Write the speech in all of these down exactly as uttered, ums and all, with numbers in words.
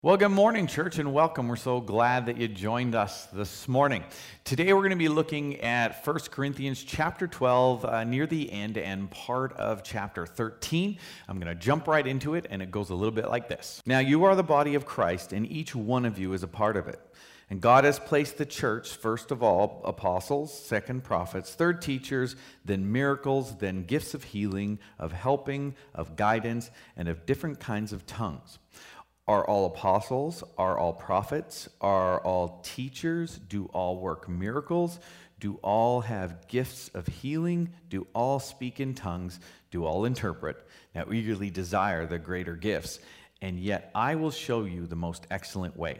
Well, good morning, church, and welcome. We're so glad that you joined us this morning. Today, we're going to be looking at First Corinthians chapter twelve, uh, near the end, and part of chapter thirteen. I'm going to jump right into it, and it goes a little bit like this. Now, you are the body of Christ, and each one of you is a part of it. And God has placed the church, first of all, apostles, second, prophets, third, teachers, then miracles, then gifts of healing, of helping, of guidance, and of different kinds of tongues. Are all apostles? Are all prophets? Are all teachers? Do all work miracles? Do all have gifts of healing? Do all speak in tongues? Do all interpret? Now eagerly desire the greater gifts, and yet I will show you the most excellent way.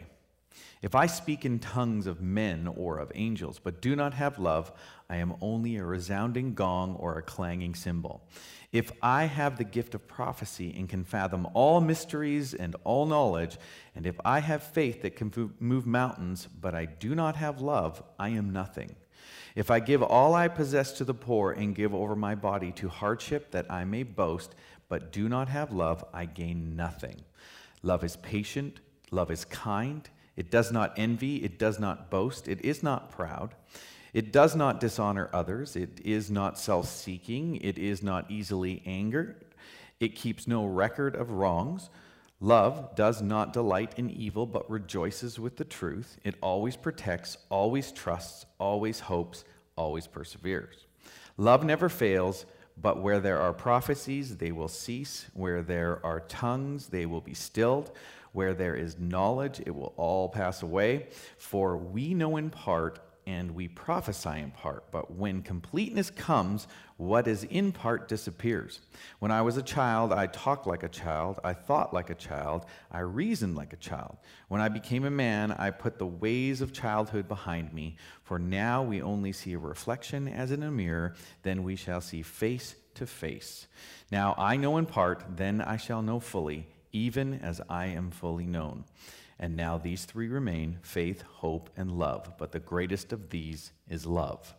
If I speak in tongues of men or of angels, but do not have love, I am only a resounding gong or a clanging cymbal. If I have the gift of prophecy and can fathom all mysteries and all knowledge, and if I have faith that can move mountains, but I do not have love, I am nothing. If I give all I possess to the poor and give over my body to hardship that I may boast, but do not have love, I gain nothing. Love is patient, love is kind. It does not envy, it does not boast, it is not proud. It does not dishonor others, it is not self-seeking, it is not easily angered. It keeps no record of wrongs. Love does not delight in evil, but rejoices with the truth. It always protects, always trusts, always hopes, always perseveres. Love never fails, but where there are prophecies, they will cease. Where there are tongues, they will be stilled. Where there is knowledge, it will all pass away. For we know in part, and we prophesy in part. But when completeness comes, what is in part disappears. When I was a child, I talked like a child, I thought like a child, I reasoned like a child. When I became a man, I put the ways of childhood behind me. For now we only see a reflection as in a mirror, then we shall see face to face. Now I know in part, then I shall know fully, even as I am fully known. And now these three remain, faith, hope, and love. But the greatest of these is love.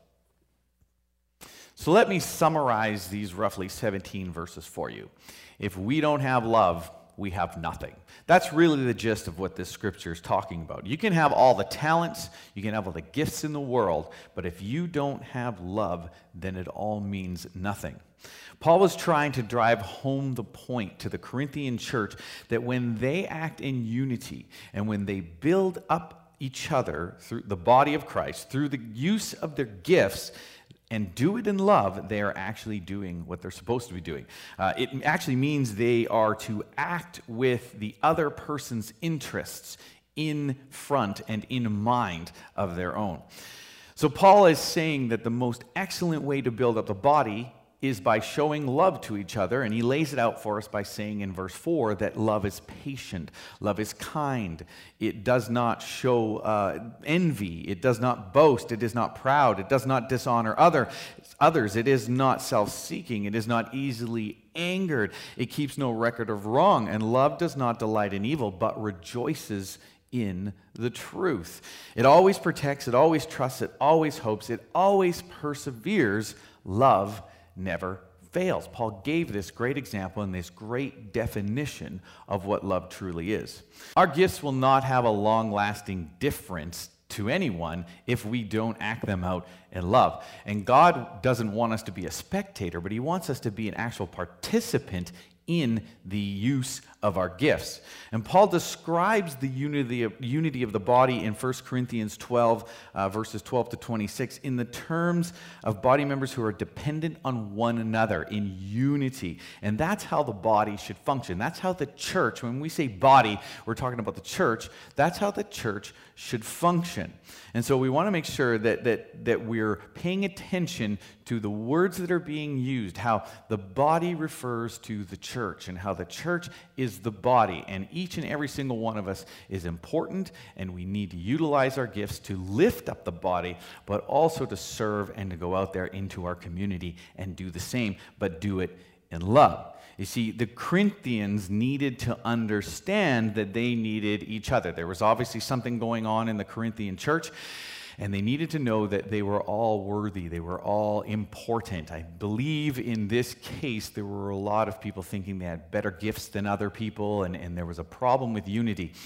So let me summarize these roughly seventeen verses for you. If we don't have love, we have nothing. That's really the gist of what this scripture is talking about. You can have all the talents, you can have all the gifts in the world, but if you don't have love, then it all means nothing. Paul was trying to drive home the point to the Corinthian church that when they act in unity and when they build up each other through the body of Christ, through the use of their gifts, and do it in love, they are actually doing what they're supposed to be doing. Uh, it actually means they are to act with the other person's interests in front and in mind of their own. So Paul is saying that the most excellent way to build up the body is by showing love to each other, and he lays it out for us by saying in verse four that love is patient, love is kind, it does not show uh, envy, it does not boast, it is not proud, it does not dishonor other, others, it is not self-seeking, it is not easily angered, it keeps no record of wrong, and love does not delight in evil, but rejoices in the truth. It always protects, it always trusts, it always hopes, it always perseveres. Love never fails. Paul gave this great example and this great definition of what love truly is. Our gifts will not have a long-lasting difference to anyone if we don't act them out in love. And God doesn't want us to be a spectator, but he wants us to be an actual participant in the use of our gifts. And Paul describes the unity of, unity of the body in First Corinthians twelve, uh, verses twelve to twenty-six, in the terms of body members who are dependent on one another in unity. And that's how the body should function. That's how the church, when we say body, we're talking about the church, that's how the church should function. And so we want to make sure that, that, that we're paying attention to the words that are being used, how the body refers to the church, and how the church is the body, and each and every single one of us is important, and we need to utilize our gifts to lift up the body, but also to serve and to go out there into our community and do the same, but do it in love. You see, the Corinthians needed to understand that they needed each other. There was obviously something going on in the Corinthian church, and they needed to know that they were all worthy, they were all important. I believe in this case there were a lot of people thinking they had better gifts than other people, and, and there was a problem with unity.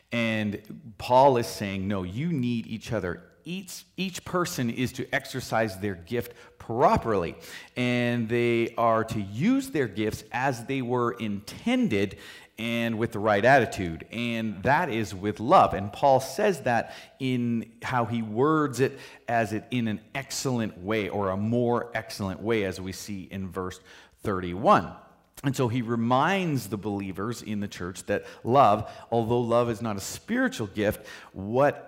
And Paul is saying, no, you need each other. Each, each person is to exercise their gift properly, and they are to use their gifts as they were intended and with the right attitude, and that is with love. And Paul says that in how he words it as it in an excellent way, or a more excellent way, as we see in verse thirty-one. And so he reminds the believers in the church that love, although love is not a spiritual gift, what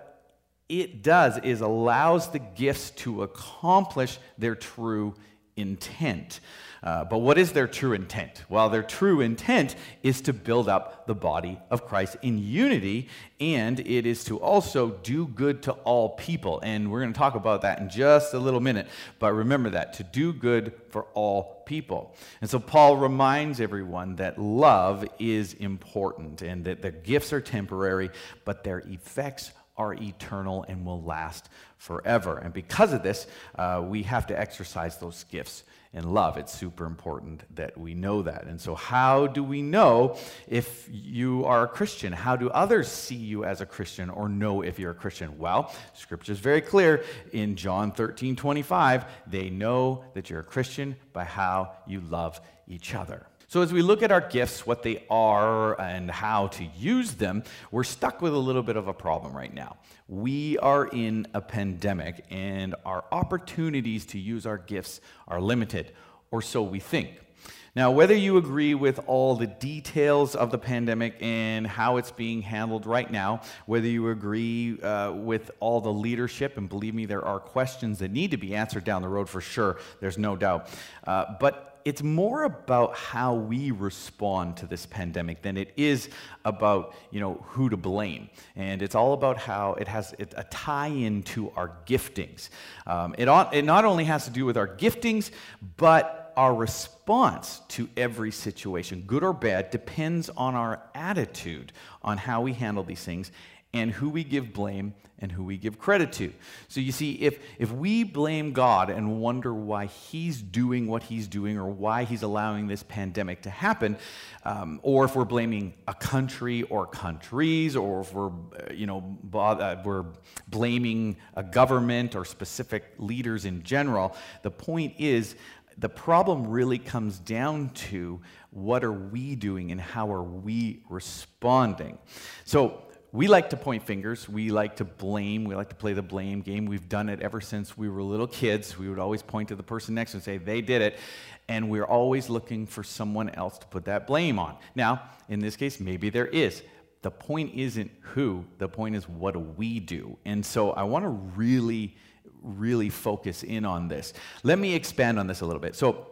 it does is allows the gifts to accomplish their true intent. Uh, but what is their true intent? Well, their true intent is to build up the body of Christ in unity, and it is to also do good to all people. And we're going to talk about that in just a little minute. But remember that, to do good for all people. And so Paul reminds everyone that love is important and that the gifts are temporary, but their effects are eternal and will last forever. And because of this, uh, we have to exercise those gifts in love. It's super important that we know that. And so how do we know if you are a Christian? How do others see you as a Christian or know if you're a Christian? Well, Scripture is very clear in John thirteen twenty-five. They know that you're a Christian by how you love each other. So as we look at our gifts, what they are and how to use them, we're stuck with a little bit of a problem right now. We are in a pandemic, and our opportunities to use our gifts are limited, or so we think. Now, whether you agree with all the details of the pandemic and how it's being handled right now, whether you agree uh, with all the leadership, and believe me, there are questions that need to be answered down the road for sure, there's no doubt. Uh, but it's more about how we respond to this pandemic than it is about, you know, who to blame. And it's all about how it has a tie-in to our giftings. Um, it, it not only has to do with our giftings, but our response to every situation, good or bad, depends on our attitude on how we handle these things and who we give blame and who we give credit to. So you see, if, if we blame God and wonder why he's doing what he's doing or why he's allowing this pandemic to happen, um, or if we're blaming a country or countries, or if we're, uh, you know, bo- uh, we're blaming a government or specific leaders in general, the point is, the problem really comes down to what are we doing and how are we responding. So we like to point fingers, we like to blame, we like to play the blame game. We've done it ever since we were little kids. We would always point to the person next and say, they did it, and we're always looking for someone else to put that blame on. Now, in this case, maybe there is. The point isn't who, the point is what do we do? And so I want to really, really focus in on this. Let me expand on this a little bit. So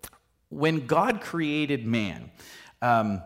when God created man, um,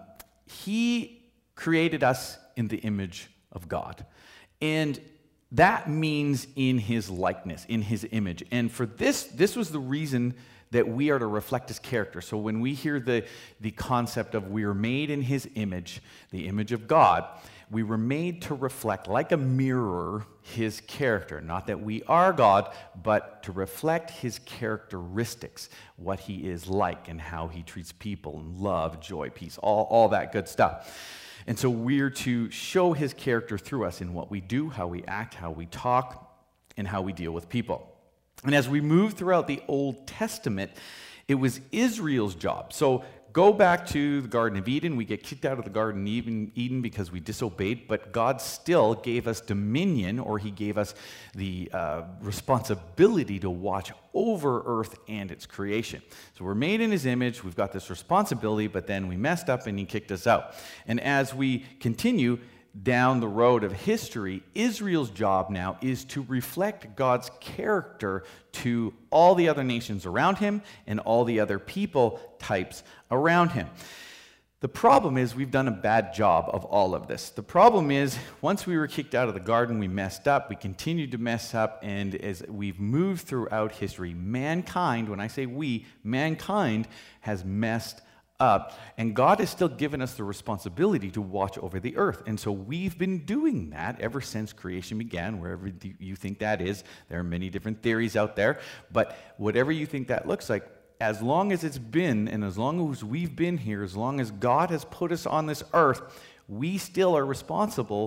he created us in the image of God. And that means in his likeness, in his image. And for this, this was the reason that we are to reflect his character. So when we hear the, the concept of we are made in his image, the image of God, we were made to reflect, like a mirror, his character. Not that we are God, but to reflect his characteristics, what he is like and how he treats people, and love, joy, peace, all, all that good stuff. And so we're to show his character through us in what we do, how we act, how we talk, and how we deal with people. And as we move throughout the Old Testament, it was Israel's job. So go back to the Garden of Eden. We get kicked out of the Garden of Eden because we disobeyed, but God still gave us dominion, or he gave us the uh, responsibility to watch over earth and its creation. So we're made in his image. We've got this responsibility, but then we messed up and he kicked us out. And as we continue down the road of history, Israel's job now is to reflect God's character to all the other nations around him and all the other people types around him. The problem is we've done a bad job of all of this. The problem is once we were kicked out of the garden, we messed up, we continued to mess up, and as we've moved throughout history, mankind, when I say we, mankind has messed up, and God has still given us the responsibility to watch over the earth. And so we've been doing that ever since creation began, wherever you think that is. There are many different theories out there, but whatever you think that looks like, as long as it's been, and as long as we've been here, as long as God has put us on this earth, we still are responsible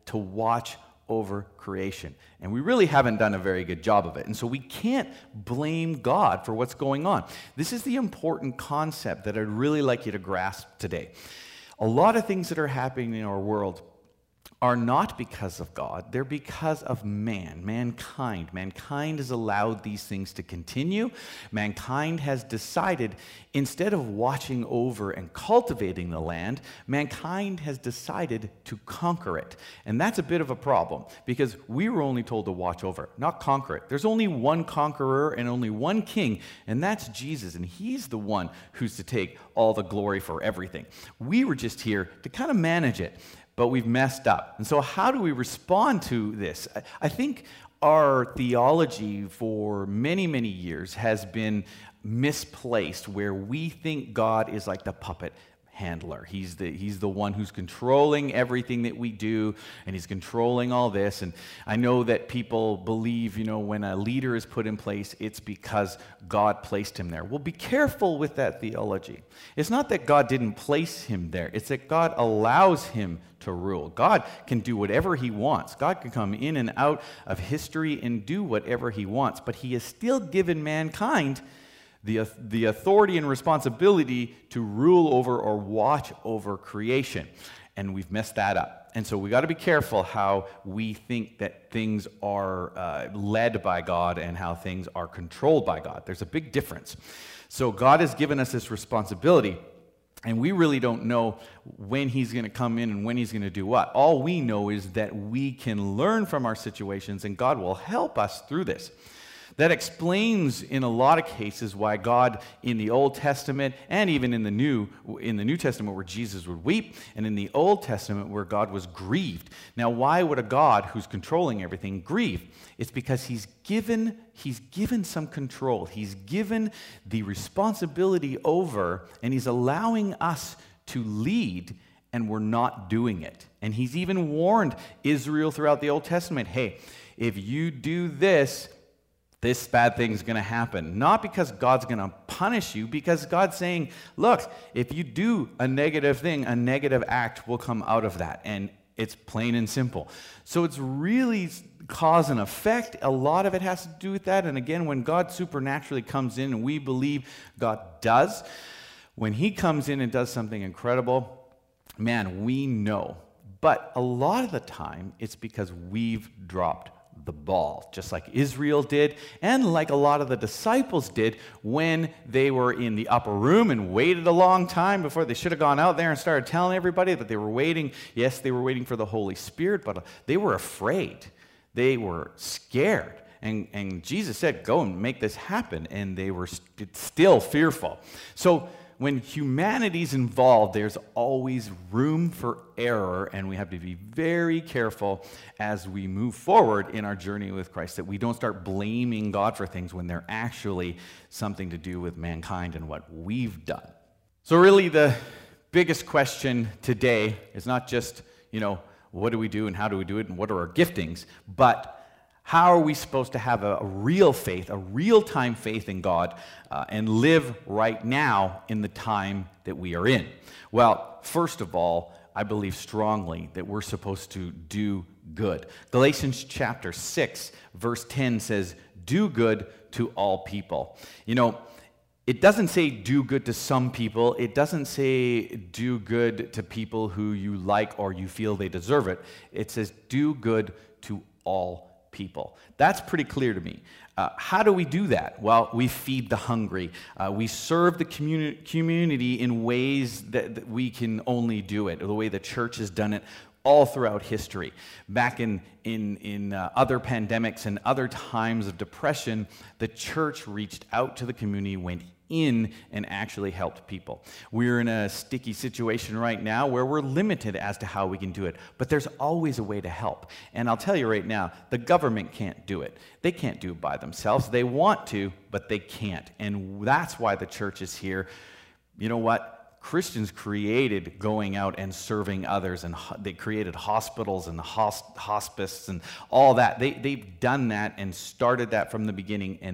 to watch over creation. And we really haven't done a very good job of it. And so we can't blame God for what's going on. This is the important concept that I'd really like you to grasp today. A lot of things that are happening in our world are not because of God, they're because of man, mankind. Mankind has allowed these things to continue. Mankind has decided, instead of watching over and cultivating the land, mankind has decided to conquer it. And that's a bit of a problem, because we were only told to watch over it, not conquer it. There's only one conqueror and only one king, and that's Jesus, and he's the one who's to take all the glory for everything. We were just here to kind of manage it. But we've messed up. And so how do we respond to this? I think our theology for many, many years has been misplaced, where we think God is like the puppet handler. He's the, he's the one who's controlling everything that we do, and he's controlling all this. And I know that people believe, you know, when a leader is put in place, it's because God placed him there. Well, be careful with that theology. It's not that God didn't place him there. It's that God allows him to rule. God can do whatever he wants. God can come in and out of history and do whatever he wants, but he has still given mankind the, the authority and responsibility to rule over or watch over creation. And we've messed that up. And so we got to be careful how we think that things are uh, led by God and how things are controlled by God. There's a big difference. So God has given us this responsibility, and we really don't know when he's going to come in and when he's going to do what. All we know is that we can learn from our situations, and God will help us through this. That explains in a lot of cases why God in the Old Testament and even in the New in the New Testament where Jesus would weep, and in the Old Testament where God was grieved. Now, why would a God who's controlling everything grieve? It's because he's given he's given some control. He's given the responsibility over, and he's allowing us to lead, and we're not doing it. And he's even warned Israel throughout the Old Testament, hey, if you do this, this bad thing's going to happen. Not because God's going to punish you, because God's saying, look, if you do a negative thing, a negative act will come out of that. And it's plain and simple. So it's really cause and effect. A lot of it has to do with that. And again, when God supernaturally comes in, and we believe God does, when he comes in and does something incredible, man, we know. But a lot of the time, it's because we've dropped the ball, just like Israel did, and like a lot of the disciples did when they were in the upper room and waited a long time before they should have gone out there and started telling everybody that they were waiting. Yes, they were waiting for the Holy Spirit, but they were afraid. They were scared. And, and Jesus said, go and make this happen. And they were st- still fearful. So when humanity's involved, there's always room for error, and we have to be very careful as we move forward in our journey with Christ, that we don't start blaming God for things when they're actually something to do with mankind and what we've done. So really the biggest question today is not just, you know, what do we do and how do we do it and what are our giftings, but how are we supposed to have a, a real faith, a real-time faith in God, uh, and live right now in the time that we are in? Well, first of all, I believe strongly that we're supposed to do good. Galatians chapter six, verse ten says, do good to all people. You know, it doesn't say do good to some people. It doesn't say do good to people who you like or you feel they deserve it. It says do good to all people. That's pretty clear to me. Uh, how do we do that? Well, we feed the hungry. Uh, we serve the communi- community in ways that, that we can only do it, the way the church has done it all throughout history. Back in, in, in uh, other pandemics and other times of depression, the church reached out to the community, went in and actually helped people. We're in a sticky situation right now where we're limited as to how we can do it, but there's always a way to help. And I'll tell you right now, the government can't do it. They can't do it by themselves. They want to, but they can't. And that's why the church is here. You know what? Christians created going out and serving others, and ho- they created hospitals and the hosp- hospice and all that. They, they've done that and started that from the beginning, and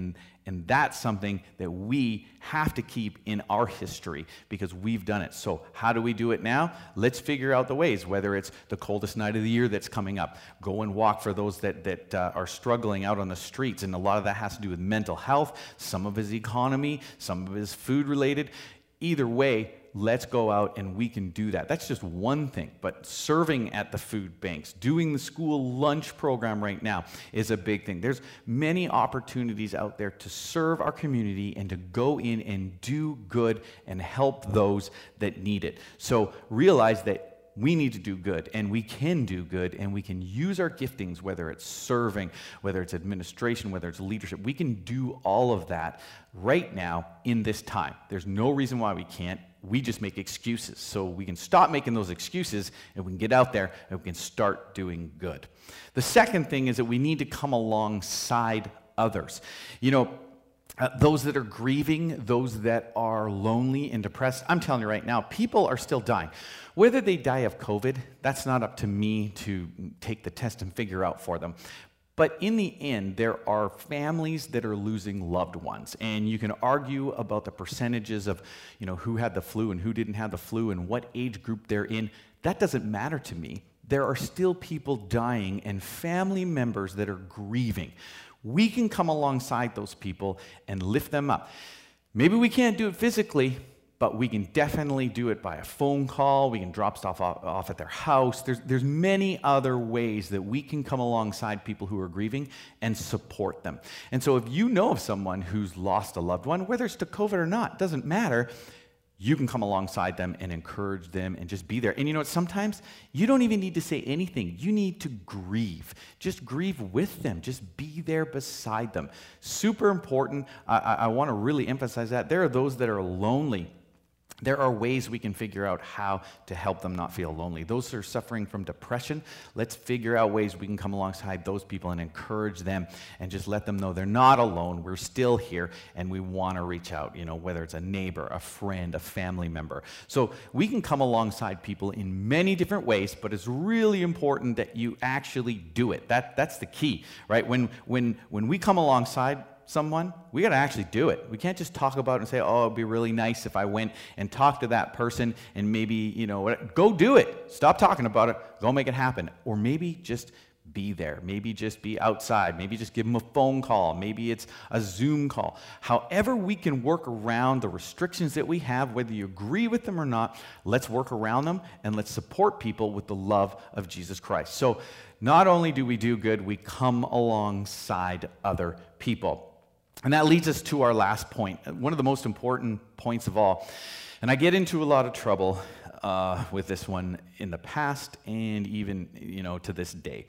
And that's something that we have to keep in our history because we've done it. So how do we do it now? Let's figure out the ways, whether it's the coldest night of the year that's coming up. Go and walk for those that, that uh, are struggling out on the streets. And a lot of that has to do with mental health. Some of it is economy. Some of it is food related. Either way, let's go out and we can do that. That's just one thing, but serving at the food banks, doing the school lunch program right now is a big thing. There's many opportunities out there to serve our community and to go in and do good and help those that need it. So realize that we need to do good, and we can do good, and we can use our giftings, whether it's serving, whether it's administration, whether it's leadership. We can do all of that right now in this time. There's no reason why we can't. We just make excuses. So we can stop making those excuses, and we can get out there, and we can start doing good. The second thing is that we need to come alongside others. You know, Uh, those that are grieving, those that are lonely and depressed, I'm telling you right now, people are still dying. Whether they die of COVID, that's not up to me to take the test and figure out for them. But in the end, there are families that are losing loved ones. And you can argue about the percentages of, you know, who had the flu and who didn't have the flu and what age group they're in. That doesn't matter to me. There are still people dying and family members that are grieving. We can come alongside those people and lift them up. Maybe we can't do it physically, but we can definitely do it by a phone call. We can drop stuff off, off at their house. There's, there's many other ways that we can come alongside people who are grieving and support them. And so if you know of someone who's lost a loved one, whether it's to COVID or not, doesn't matter, you can come alongside them and encourage them and just be there. And you know what? Sometimes you don't even need to say anything. You need to grieve. Just grieve with them. Just be there beside them. Super important. I, I, I want to really emphasize that. There are those that are lonely. There are ways we can figure out how to help them not feel lonely. Those who are suffering from depression, let's figure out ways we can come alongside those people and encourage them and just let them know they're not alone. We're still here, and we want to reach out, you know, whether it's a neighbor, a friend, a family member. So we can come alongside people in many different ways, but it's really important that you actually do it. That, that's the key, right? When, when, when we come alongside someone, we got to actually do it. We can't just talk about it and say, oh, it'd be really nice if I went and talked to that person and maybe, you know, go do it. Stop talking about it. Go make it happen. Or maybe just be there. Maybe just be outside. Maybe just give them a phone call. Maybe it's a Zoom call. However we can work around the restrictions that we have, whether you agree with them or not, let's work around them and let's support people with the love of Jesus Christ. So not only do we do good, we come alongside other people. And that leads us to our last point, one of the most important points of all. And I get into a lot of trouble uh, with this one in the past and even, you know, to this day.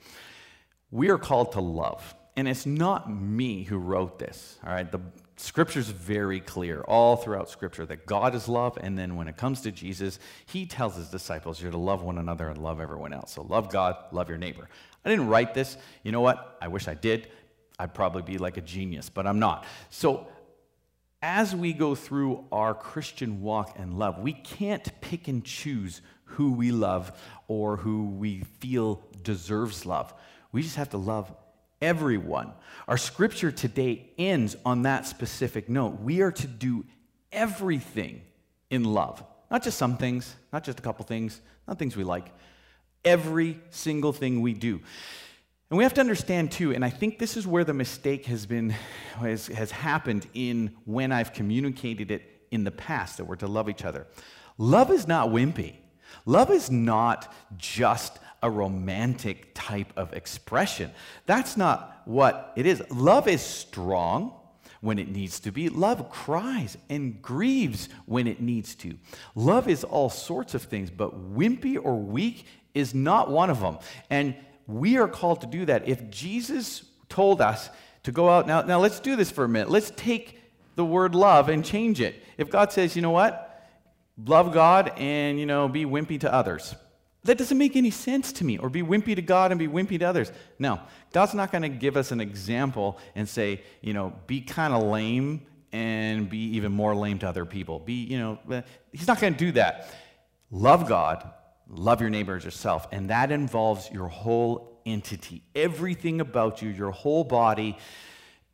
We are called to love. And it's not me who wrote this, all right? The Scripture's very clear all throughout Scripture that God is love, and then when it comes to Jesus, he tells his disciples you're to love one another and love everyone else. So love God, love your neighbor. I didn't write this. You know what? I wish I did. I'd probably be like a genius, but I'm not. So as we go through our Christian walk and love, we can't pick and choose who we love or who we feel deserves love. We just have to love everyone. Our scripture today ends on that specific note. We are to do everything in love. Not just some things, not just a couple things, not things we like. Every single thing we do. And we have to understand too, and I think this is where the mistake has been, has, has happened in when I've communicated it in the past, that we're to love each other. Love is not wimpy. Love is not just a romantic type of expression. That's not what it is. Love is strong when it needs to be. Love cries and grieves when it needs to. Love is all sorts of things, but wimpy or weak is not one of them. And we are called to do that. If Jesus told us to go out, now, now let's do this for a minute. Let's take the word love and change it. If God says, you know what, love God and, you know, be wimpy to others. That doesn't make any sense to me. Or be wimpy to God and be wimpy to others. No, God's not going to give us an example and say, you know, be kind of lame and be even more lame to other people. Be, you know, he's not going to do that. Love God. Love your neighbor as yourself, and that involves your whole entity, everything about you, your whole body,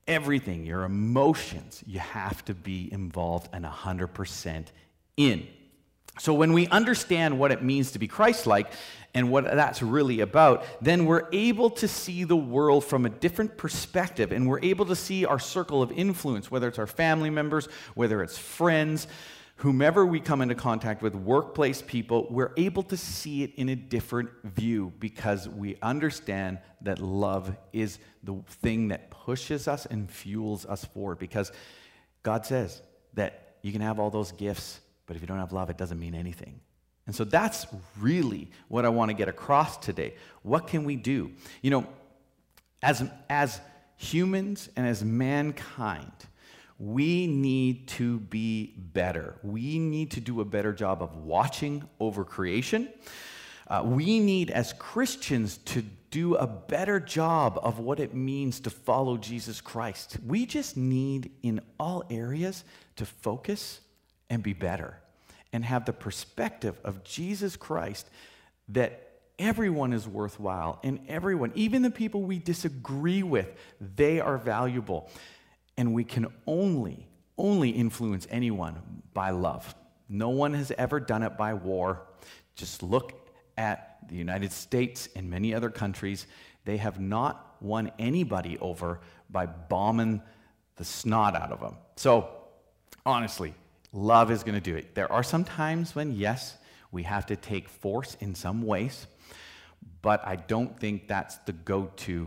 everything, your emotions, you have to be involved and one hundred percent in. So when we understand what it means to be Christ-like and what that's really about, then we're able to see the world from a different perspective, and we're able to see our circle of influence, whether it's our family members, whether it's friends, whomever we come into contact with, workplace people, we're able to see it in a different view because we understand that love is the thing that pushes us and fuels us forward. Because God says that you can have all those gifts, but if you don't have love, it doesn't mean anything. And so that's really what I want to get across today. What can we do? You know, as, as humans and as mankind, we need to be better. We need to do a better job of watching over creation. Uh, we need, as Christians, to do a better job of what it means to follow Jesus Christ. We just need, in all areas, to focus and be better and have the perspective of Jesus Christ that everyone is worthwhile and everyone, even the people we disagree with, they are valuable. And we can only, only influence anyone by love. No one has ever done it by war. Just look at the United States and many other countries. They have not won anybody over by bombing the snot out of them. So, honestly, love is going to do it. There are some times when, yes, we have to take force in some ways, but I don't think that's the go-to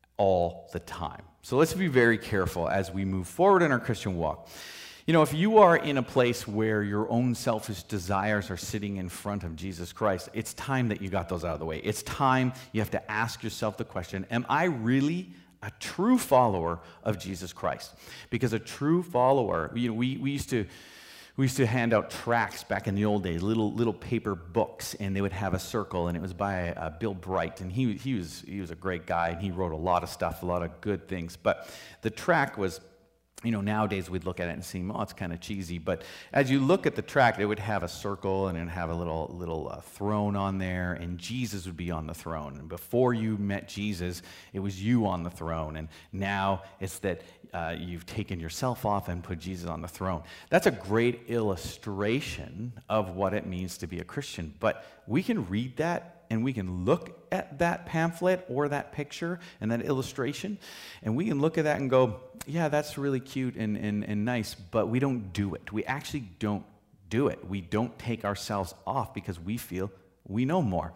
all the time. So let's be very careful as we move forward in our Christian walk. You know, if you are in a place where your own selfish desires are sitting in front of Jesus Christ, it's time that you got those out of the way. It's time you have to ask yourself the question, am I really a true follower of Jesus Christ? Because a true follower, you know, we, we used to we used to hand out tracts back in the old days, little little paper books, and they would have a circle, and it was by uh, Bill Bright, and he he was he was a great guy, and he wrote a lot of stuff, a lot of good things. But the tract was, you know, nowadays we'd look at it and see, oh, it's kind of cheesy. But as you look at the tract, it would have a circle and it would have a little little uh, throne on there, and Jesus would be on the throne. And before you met Jesus, it was you on the throne. And now it's that uh, you've taken yourself off and put Jesus on the throne. That's a great illustration of what it means to be a Christian. But we can read that, and we can look at that pamphlet or that picture and that illustration, and we can look at that and go, yeah, that's really cute and, and, and nice, but we don't do it. We actually don't do it. We don't take ourselves off because we feel we know more.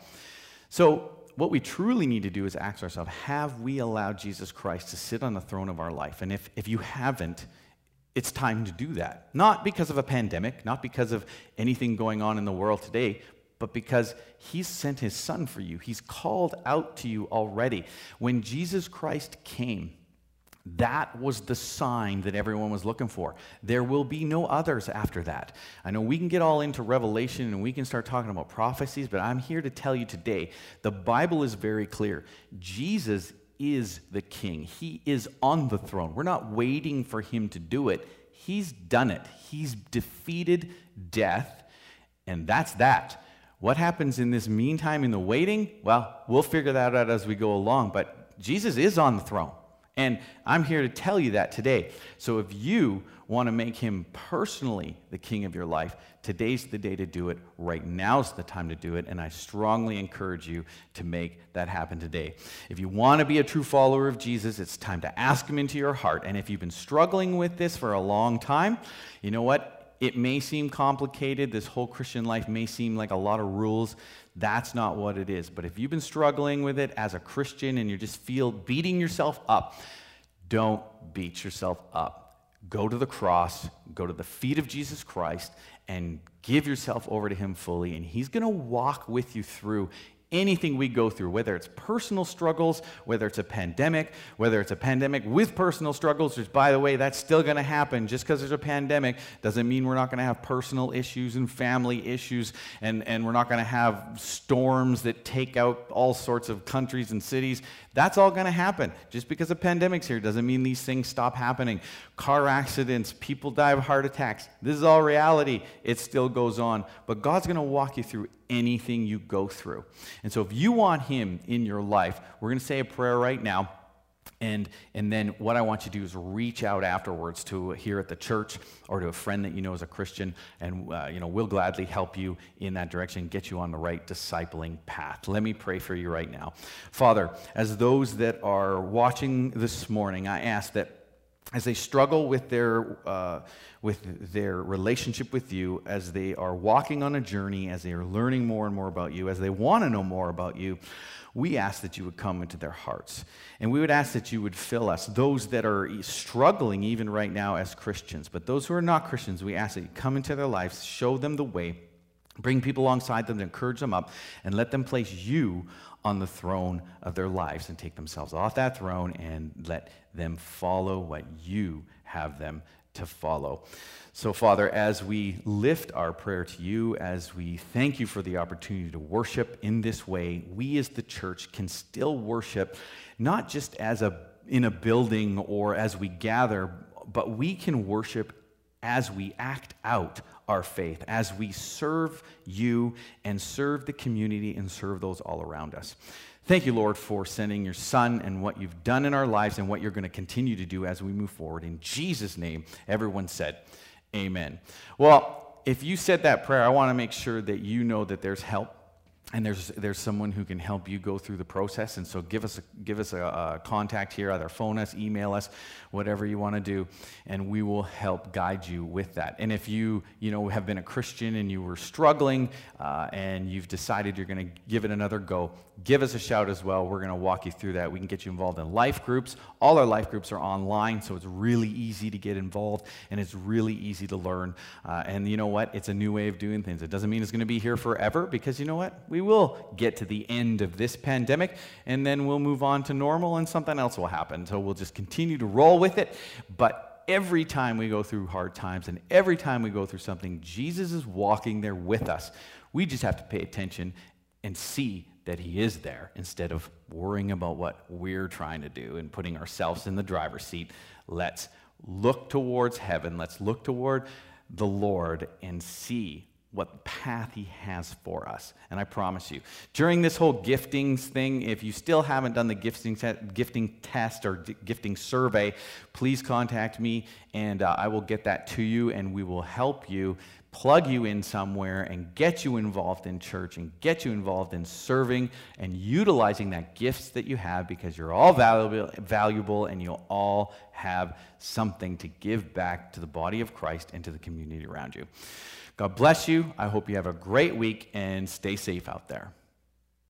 So what we truly need to do is ask ourselves, have we allowed Jesus Christ to sit on the throne of our life? And if, if you haven't, it's time to do that. Not because of a pandemic, not because of anything going on in the world today, but because he's sent his son for you. He's called out to you already. When Jesus Christ came, that was the sign that everyone was looking for. There will be no others after that. I know we can get all into Revelation and we can start talking about prophecies, but I'm here to tell you today, the Bible is very clear. Jesus is the king. He is on the throne. We're not waiting for him to do it. He's done it. He's defeated death, and that's that. What happens in this meantime in the waiting? Well, we'll figure that out as we go along, but Jesus is on the throne. And I'm here to tell you that today. So if you want to make him personally the king of your life, today's the day to do it. Right now's the time to do it. And I strongly encourage you to make that happen today. If you want to be a true follower of Jesus, it's time to ask him into your heart. And if you've been struggling with this for a long time, you know what? It may seem complicated. This whole Christian life may seem like a lot of rules. That's not what it is. But if you've been struggling with it as a Christian and you just feel beating yourself up, don't beat yourself up. Go to the cross, go to the feet of Jesus Christ, and give yourself over to him fully, and he's going to walk with you through anything we go through, whether it's personal struggles, whether it's a pandemic, whether it's a pandemic with personal struggles, which, by the way, that's still going to happen. Just because there's a pandemic doesn't mean we're not going to have personal issues and family issues, and, and we're not going to have storms that take out all sorts of countries and cities. That's all going to happen. Just because a pandemic's here doesn't mean these things stop happening. Car accidents, people die of heart attacks. This is all reality. It still goes on. But God's going to walk you through anything you go through. And so if you want him in your life, we're going to say a prayer right now. And, and then what I want you to do is reach out afterwards to here at the church or to a friend that you know is a Christian, and uh, you know, we'll gladly help you in that direction, get you on the right discipling path. Let me pray for you right now. Father, as those that are watching this morning, I ask that as they struggle with their uh, with their relationship with you, as they are walking on a journey, as they are learning more and more about you, as they want to know more about you, we ask that you would come into their hearts. And we would ask that you would fill us, those that are struggling even right now as Christians, but those who are not Christians, we ask that you come into their lives, show them the way, bring people alongside them to encourage them up, and let them place you on the throne of their lives and take themselves off that throne and let them follow what you have them to follow. So, Father, as we lift our prayer to you, as we thank you for the opportunity to worship in this way, we as the church can still worship not just as a in a building or as we gather, but we can worship as we act out our faith, as we serve you and serve the community and serve those all around us. Thank you, Lord, for sending your Son and what you've done in our lives and what you're going to continue to do as we move forward. In Jesus' name, everyone said, amen. Well, if you said that prayer, I want to make sure that you know that there's help. And there's there's someone who can help you go through the process. And so give us a, give us a, a contact here, either phone us, email us, whatever you want to do, and we will help guide you with that. And if you you know have been a Christian and you were struggling uh, and you've decided you're going to give it another go, give us a shout as well. We're going to walk you through that. We can get you involved in life groups. All our life groups are online, so it's really easy to get involved, and it's really easy to learn. Uh, and you know what? It's a new way of doing things. It doesn't mean it's going to be here forever, because you know what? We will get to the end of this pandemic, and then we'll move on to normal, and something else will happen. So we'll just continue to roll with it. But every time we go through hard times, and every time we go through something, Jesus is walking there with us. We just have to pay attention and see that he is there instead of worrying about what we're trying to do and putting ourselves in the driver's seat. Let's look towards heaven. Let's look toward the Lord and see what path he has for us. And I promise you, during this whole giftings thing, if you still haven't done the gifting, te- gifting test or d- gifting survey, please contact me, and uh, I will get that to you, and we will help you, plug you in somewhere, and get you involved in church, and get you involved in serving and utilizing that gifts that you have, because you're all valuable, valuable and you'll all have something to give back to the body of Christ and to the community around you. God bless you. I hope you have a great week, and stay safe out there.